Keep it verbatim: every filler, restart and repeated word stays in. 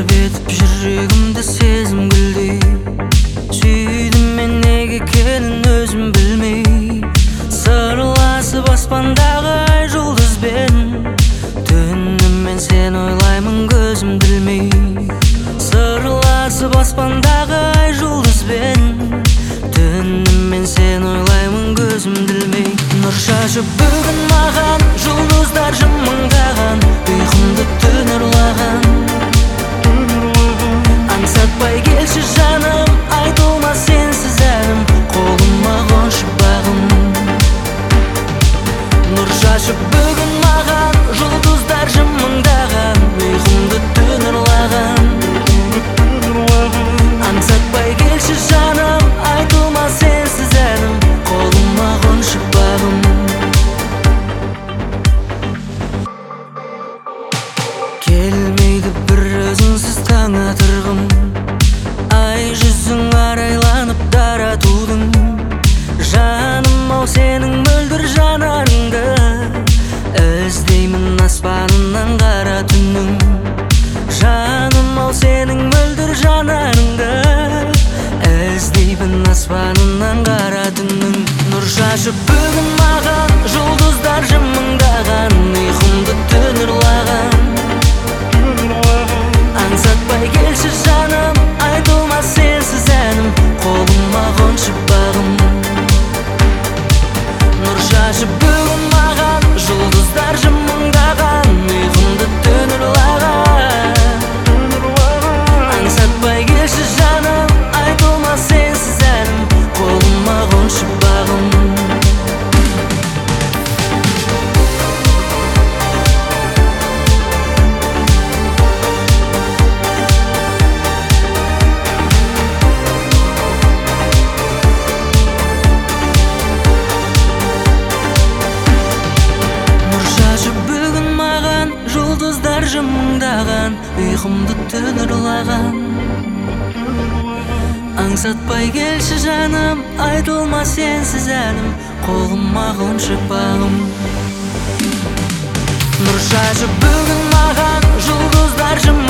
тербетіп жүрегімді сезім гүлдей. Сүйдім мен неге екенін өзім білмей. Сырласып аспандағы ай жұлдызбен, түнімен сен ойлаймын көзім білмей. Сырласып аспандағы ай жұлдызбен, түнімен сен ойлаймын көзім білмей. Нұр шашып бүгін маған жұлдыздар жымыңдаған, ұйқымды түн ұрлаған. Аңсатпай келші жаным, айтылмас сенсіз әнім, қолыма қоншы бағым. Нұр шашып бүгін маған жұлдыздар жымыңдаған, ұйқымды түн ұрлаған. Аңсатпай келші жаным, айтылмас сенсіз әнім, қолыма қоншы бағым. Келмейді бір өзіңсіз таң атырғым, ай жүзің арайланып дара тудың. Жаным ау сенің мөлдір жанарыңды, іздеймін аспанынан қара түннің. Жаным ау сенің мөлдір жанарыңды, іздеймін аспанынан қара түннің. Нұр шашып бүгін маған жұлдыздар жымыңдаған, ұйқымды түн ұрлаған. Аңсатпай келші жаным, айтылмас сенсіз әнім, қолыма қоншы бағым. Нұр шашып бүгін маған жұлдыздар жымыңдаған, ұйқымды түн ұрлаған. Аңсатпай келші жаным, айтылмас сенсіз әнім, қолыма қоншы бағым. Жұлдыздар жымыңдаған, ұйқымды түн ұрлаған. Аңсатпай келші жаным, айтылмас сенсіз әнім, қолыма қоншы бағым. Нұр шашып бүгін маған жұлдыздар жымыңдаған.